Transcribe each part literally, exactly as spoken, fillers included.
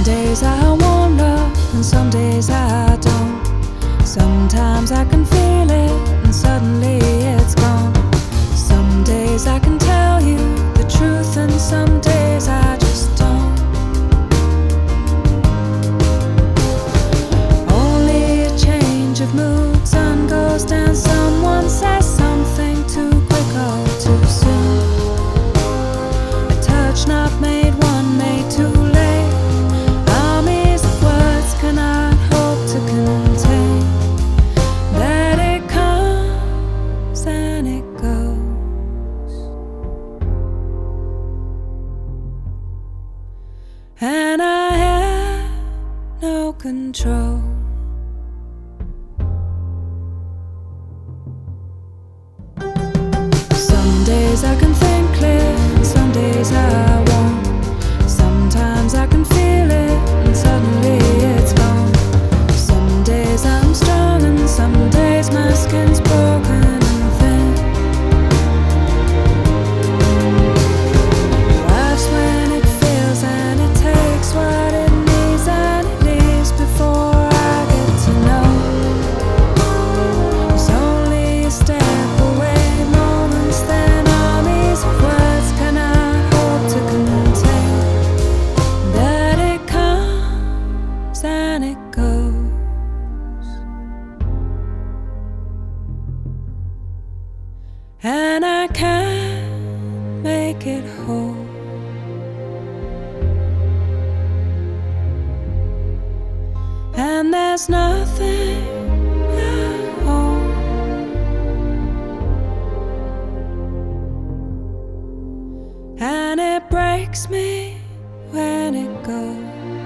days I want love and some days I don't. Sometimes I can feel it and suddenly it's gone. Some days I can tell you the truth and some days I just don't. Only a change of mood, sun goes down, someone says something too quick or too soon. A touch not made, one made too late. Armies of words cannot hope to contain. That it comes and it goes, and I have no control. Some days I can think clear and some days I won't. Sometimes I can feel it and suddenly it's gone. Some days I'm strong and some days my skin's broken and thin. Life's when it feels and it takes what it needs and it leaves before I get to know. It's only a step away, moments then armies of words cannot hope to contain. That it comes and it goes, and I can't make it whole. And there's nothing at all, and it breaks me when it goes.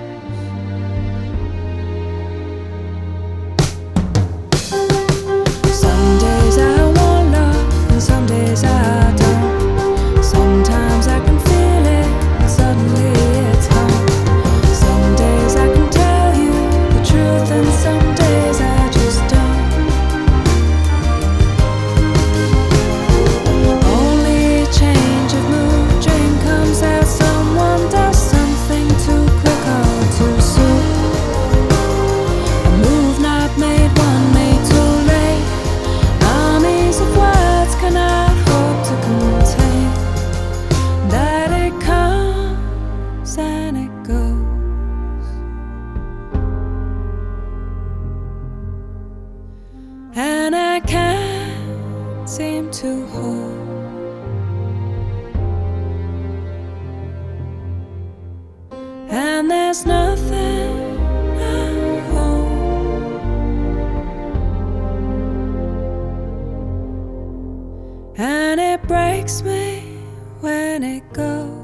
Some days I want love and some days I don't. Sometimes I can feel it and suddenly it's gone. Some days I can tell you the truth and some days I just don't. Only a change of mood, dream comes out, someone does something too quick or too soon. A move not made, one made too late. Armies of words cannot hope to contain. That it comes and it goes, and I can't seem to hold. And there's nothing at home, and it breaks me when it goes.